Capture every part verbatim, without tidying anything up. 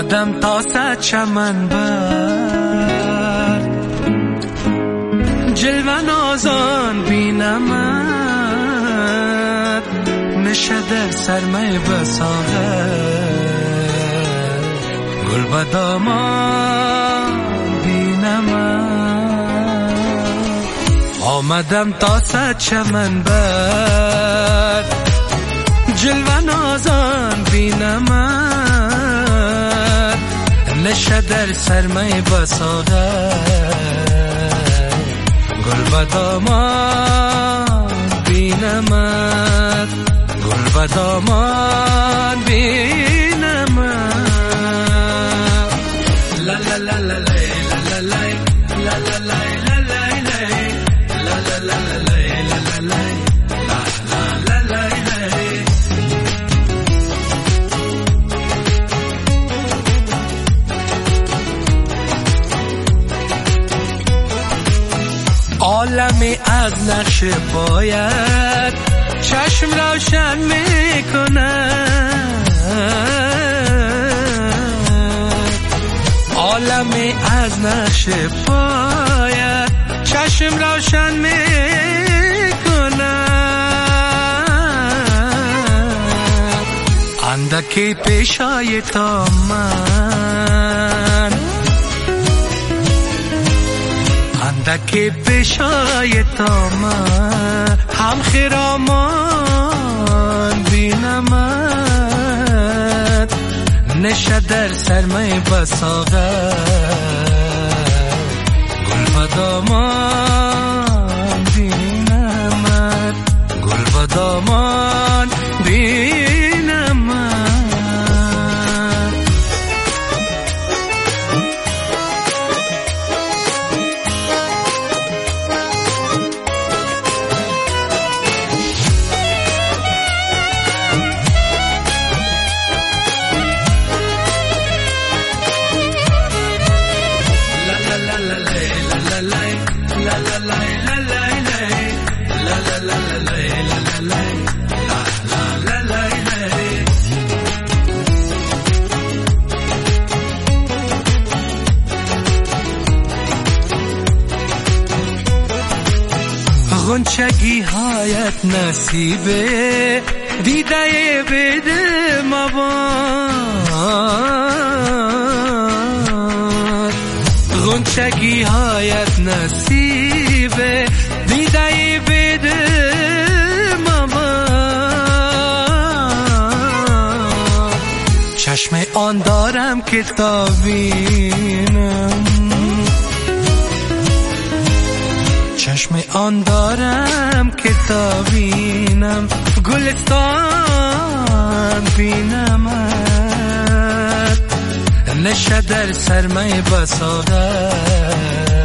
آمدم تا صد چمن بر جلوه نازان بینمت نشه در سرمه بساغر گل و دامان بینمت آمدم تا صد چمن بر جلوه نازان بینمت نشه در سرمه بساغر گل و دامان بینمت گل و دامان بینمت لا لا لا لا لا لا لا لا لا لا عالمی از نقش پایت چشم روشن میکند عالمی از نقش پایت چشم روشن میکند اندکی پیشای تا من اندکی پیشای تا من هم خرامان بینمت نشه در سرمه بساغر گل و دامان بینمت گل و دامان بینمت غنچگی هایت نصیبه دیده بده مباد غنچگی هایت نصیبه دیده بده مباد چشم آن دارم که تا بینم چشم آن دارم که تا بینم گلستان بینمت نشه در سرمه بساغر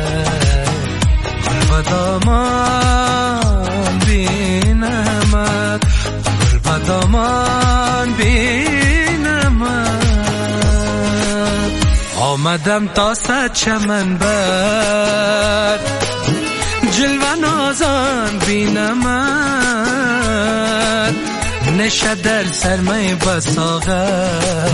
گل و دامان بینمت گل و دامان بینمت آمدم تا صد چمن بر جلوه نازان بینمت نشه در سرمه بساغر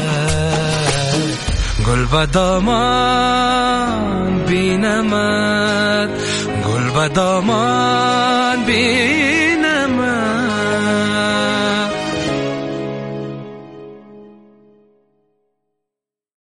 گل و دامان بینمت گل و دامان بینمت